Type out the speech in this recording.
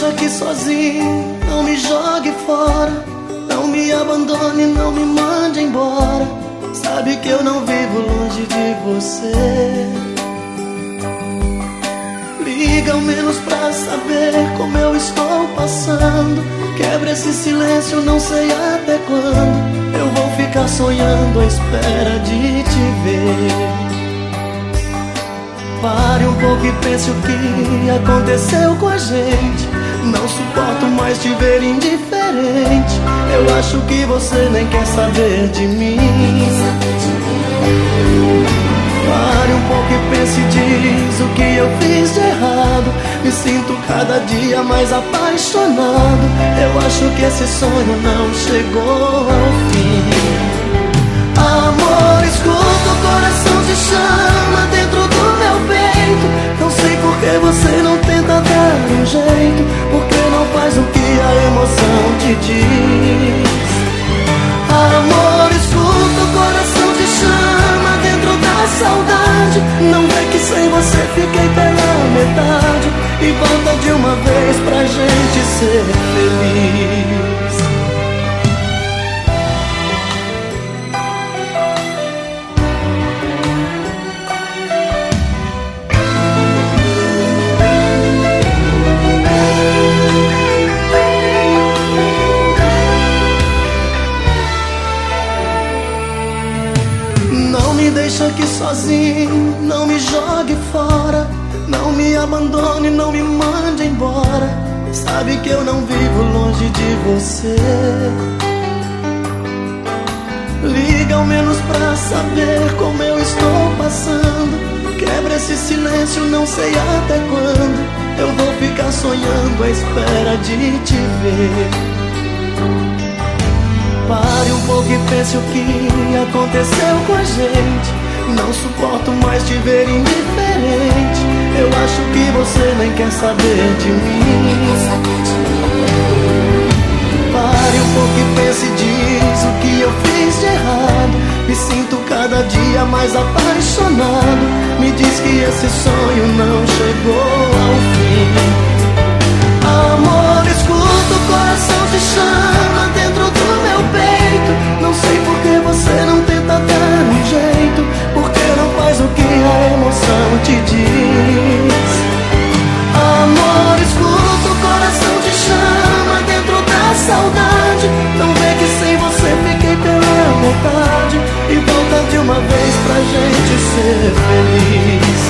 deixa aqui sozinho, não me jogue fora. Não me abandone, não me mande embora. Sabe que eu não vivo longe de você. Liga ao menos pra saber como eu estou passando. Quebra esse silêncio, não sei até quando eu vou ficar sonhando à espera de te ver. Pare um pouco e pense o que aconteceu com a gente. Não suporto mais te ver indiferente. Eu acho que você nem quer saber de mim. Pare um pouco e pense e diz o que eu fiz de errado. Me sinto cada dia mais apaixonado. Eu acho que esse sonho não chegou ao fim. Amor, escuta, o coração te chama dentro do meu peito. Não sei por que você não tenta dar um jeito. Por que não faz o que a emoção te diz? Amor, escuta, o coração te chama dentro da saudade. Não vê que sem você fiquei pela metade. E volta de uma vez pra gente ser feliz. Deixa aqui sozinho, não me jogue fora. Não me abandone, não me mande embora. Sabe que eu não vivo longe de você. Liga ao menos pra saber como eu estou passando. Quebra esse silêncio, não sei até quando eu vou ficar sonhando à espera de te ver. Pare um pouco e pense o que aconteceu com a gente. Não suporto mais te ver indiferente. Eu acho que você nem quer saber de mim. Pare um pouco e pense e diz o que eu fiz de errado. Me sinto cada dia mais apaixonado. Me diz que esse sonho não chegou ao fim. Amor, escuta, o coração te chama dentro do meu peito. Não sei por que você não tenta dar um jeito. Por que não faz o que a emoção te diz? Amor, escuta, o coração te chama dentro da saudade. Não vê que sem você fiquei pela metade. E volta de uma vez pra gente ser feliz.